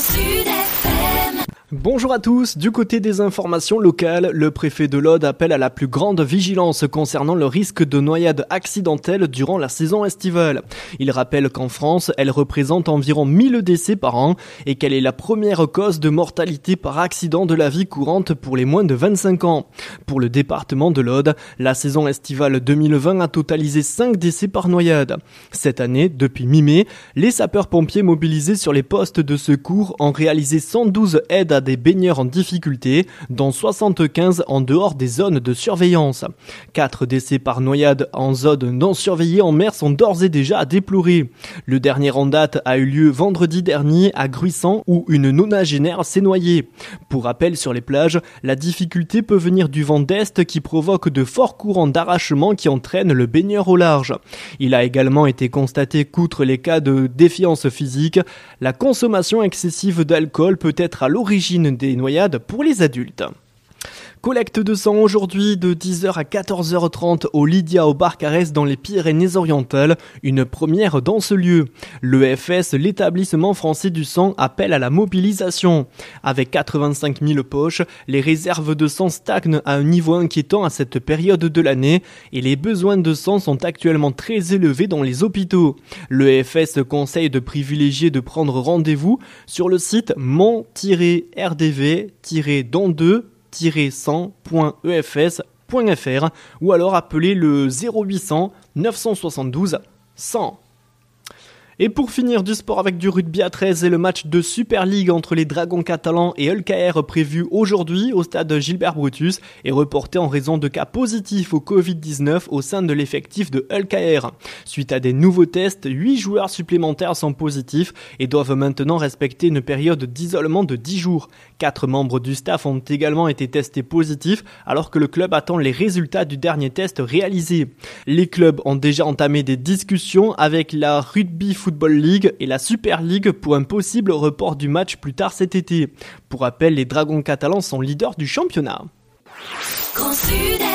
Bonjour à tous, du côté des informations locales, le préfet de l'Aude appelle à la plus grande vigilance concernant le risque de noyade accidentelle durant la saison estivale. Il rappelle qu'en France, elle représente environ 1000 décès par an et qu'elle est la première cause de mortalité par accident de la vie courante pour les moins de 25 ans. Pour le département de l'Aude, la saison estivale 2020 a totalisé 5 décès par noyade. Cette année, depuis mi-mai, les sapeurs-pompiers mobilisés sur les postes de secours ont réalisé 112 aides à des baigneurs en difficulté, dont 75 en dehors des zones de surveillance. 4 décès par noyade en zone non surveillée en mer sont d'ores et déjà à déplorer. Le dernier en date a eu lieu vendredi dernier à Gruissant où une nonagénaire s'est noyée. Pour rappel, sur les plages, la difficulté peut venir du vent d'est qui provoque de forts courants d'arrachement qui entraînent le baigneur au large. Il a également été constaté qu'outre les cas de défiance physique, la consommation excessive d'alcool peut être à l'origine des noyades pour les adultes. Collecte de sang aujourd'hui de 10h à 14h30 au Lydia au Barcarès dans les Pyrénées-Orientales, une première dans ce lieu. L'EFS, l'établissement français du sang, appelle à la mobilisation. Avec 85 000 poches, les réserves de sang stagnent à un niveau inquiétant à cette période de l'année et les besoins de sang sont actuellement très élevés dans les hôpitaux. L'EFS conseille de privilégier de prendre rendez-vous sur le site mon-don-2-100.efs.fr ou alors appeler le 0800 972 100. Et pour finir, du sport avec du rugby à 13 et le match de Super League entre les Dragons catalans et LKR prévu aujourd'hui au stade Gilbert Brutus est reporté en raison de cas positifs au Covid-19 au sein de l'effectif de LKR. Suite à des nouveaux tests, 8 joueurs supplémentaires sont positifs et doivent maintenant respecter une période d'isolement de 10 jours. 4 membres du staff ont également été testés positifs alors que le club attend les résultats du dernier test réalisé. Les clubs ont déjà entamé des discussions avec la Rugby Football League et la Super League pour un possible report du match plus tard cet été. Pour rappel, les Dragons catalans sont leaders du championnat.